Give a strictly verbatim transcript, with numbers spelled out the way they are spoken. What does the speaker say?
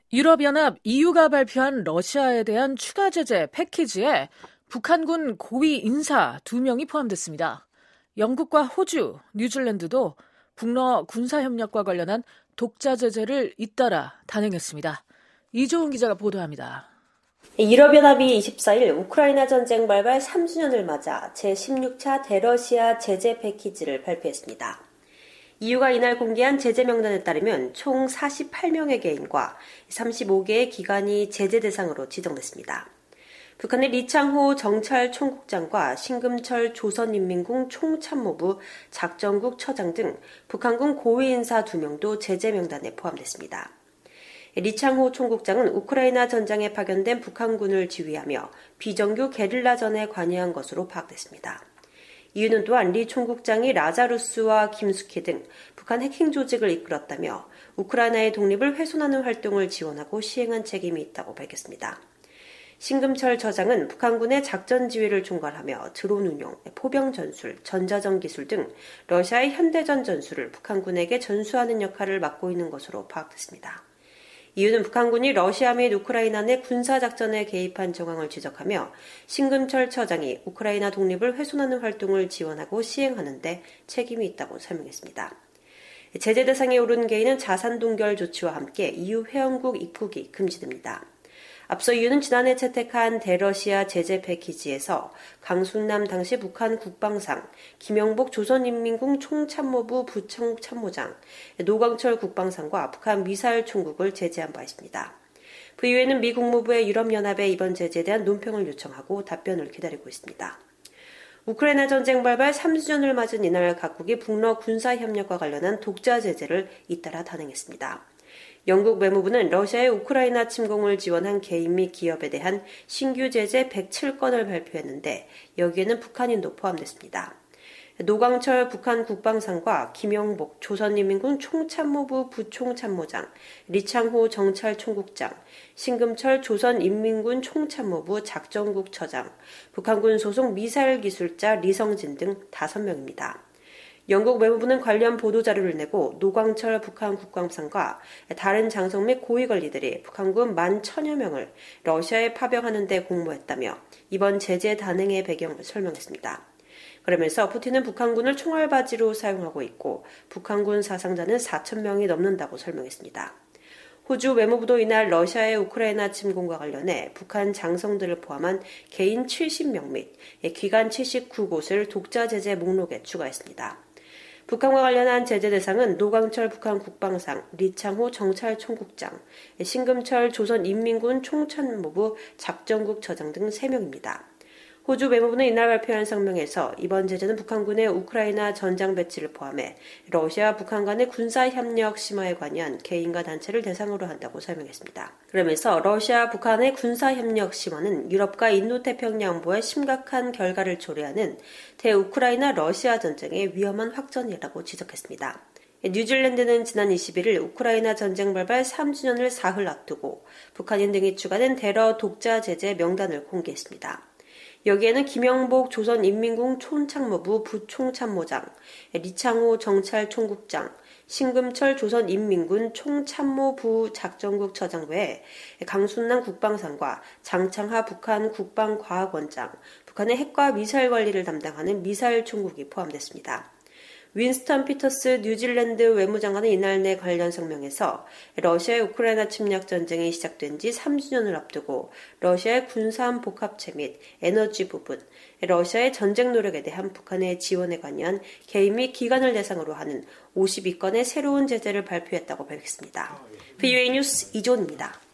유럽연합 이유가 발표한 러시아에 대한 추가 제재 패키지에 북한군 고위 인사 두 명이 포함됐습니다. 영국과 호주, 뉴질랜드도 북러 군사협력과 관련한 독자 제재를 잇따라 단행했습니다. 이조은 기자가 보도합니다. 유럽연합이 이십사일 우크라이나 전쟁 발발 삼 주년을 맞아 제십육 차 대러시아 제재 패키지를 발표했습니다. 이유가 이날 공개한 제재 명단에 따르면 총 사십팔 명의 개인과 삼십오 개의 기관이 제재 대상으로 지정됐습니다. 북한의 리창호 정찰 총국장과 신금철 조선인민군 총참모부 작전국 처장 등 북한군 고위 인사 두 명도 제재 명단에 포함됐습니다. 리창호 총국장은 우크라이나 전장에 파견된 북한군을 지휘하며 비정규 게릴라전에 관여한 것으로 파악됐습니다. 이유는 또한 리 총국장이 라자루스와 김숙희 등 북한 해킹 조직을 이끌었다며 우크라이나의 독립을 훼손하는 활동을 지원하고 시행한 책임이 있다고 밝혔습니다. 신금철 처장은 북한군의 작전 지휘를 총괄하며 드론 운용, 포병 전술, 전자전 기술 등 러시아의 현대전 전술을 북한군에게 전수하는 역할을 맡고 있는 것으로 파악됐습니다. 이유는 북한군이 러시아 및 우크라이나 내 군사작전에 개입한 정황을 지적하며 신금철 처장이 우크라이나 독립을 훼손하는 활동을 지원하고 시행하는 데 책임이 있다고 설명했습니다. 제재 대상에 오른 개인은 자산 동결 조치와 함께 이유 회원국 입국이 금지됩니다. 앞서 이유는 지난해 채택한 대러시아 제재 패키지에서 강순남 당시 북한 국방상, 김영복 조선인민군 총참모부 부총참모장, 노광철 국방상과 북한 미사일 총국을 제재한 바 있습니다. 그 이후에는 미 국무부의 유럽연합에 이번 제재에 대한 논평을 요청하고 답변을 기다리고 있습니다. 우크라이나 전쟁 발발 삼 주년을 맞은 이날 각국이 북러 군사협력과 관련한 독자 제재를 잇따라 단행했습니다. 영국 외무부는 러시아의 우크라이나 침공을 지원한 개인 및 기업에 대한 신규 제재 백칠 건을 발표했는데 여기에는 북한인도 포함됐습니다. 노광철 북한 국방상과 김영복 조선인민군 총참모부 부총참모장, 리창호 정찰 총국장, 신금철 조선인민군 총참모부 작전국 처장, 북한군 소속 미사일 기술자 리성진 등 다섯 명입니다. 영국 외무부는 관련 보도자료를 내고 노광철 북한 국방상과 다른 장성 및 고위 관리들이 북한군 만 천여 명을 러시아에 파병하는 데 공모했다며 이번 제재 단행의 배경을 설명했습니다. 그러면서 푸틴은 북한군을 총알바지로 사용하고 있고 북한군 사상자는 사천 명이 넘는다고 설명했습니다. 호주 외무부도 이날 러시아의 우크라이나 침공과 관련해 북한 장성들을 포함한 개인 칠십 명 및 기관 칠십구 곳을 독자 제재 목록에 추가했습니다. 북한과 관련한 제재 대상은 노광철 북한 국방상, 리창호 정찰 총국장, 신금철 조선인민군 총참모부 작전국 처장 등 세 명입니다. 호주 외무부는 이날 발표한 성명에서 이번 제재는 북한군의 우크라이나 전장 배치를 포함해 러시아 북한 간의 군사협력 심화에 관여한 개인과 단체를 대상으로 한다고 설명했습니다. 그러면서 러시아 북한의 군사협력 심화는 유럽과 인도태평양보에 심각한 결과를 초래하는 대우크라이나 러시아 전쟁의 위험한 확전이라고 지적했습니다. 뉴질랜드는 지난 이십일일 우크라이나 전쟁 발발 삼 주년을 사흘 앞두고 북한인 등이 추가된 대러 독자 제재 명단을 공개했습니다. 여기에는 김영복 조선인민군 총참모부 부총참모장, 리창호 정찰 총국장, 신금철 조선인민군 총참모부 작전국 처장 외에 강순남 국방상과 장창하 북한 국방과학원장, 북한의 핵과 미사일 관리를 담당하는 미사일 총국이 포함됐습니다. 윈스턴 피터스 뉴질랜드 외무장관은 이날 내 관련 성명에서 러시아의 우크라이나 침략 전쟁이 시작된 지 삼 주년을 앞두고 러시아의 군사함 복합체 및 에너지 부분, 러시아의 전쟁 노력에 대한 북한의 지원에 관여한 개인 및 기관을 대상으로 하는 오십이 건의 새로운 제재를 발표했다고 밝혔습니다. 브이오에이 뉴스 이조은입니다.